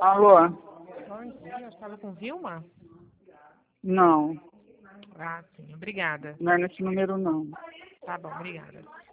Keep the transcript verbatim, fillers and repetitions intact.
Alô? Bom dia, eu falo com Vilma? Não, Ah, sim, obrigada. não é nesse número não. Tá bom, obrigada.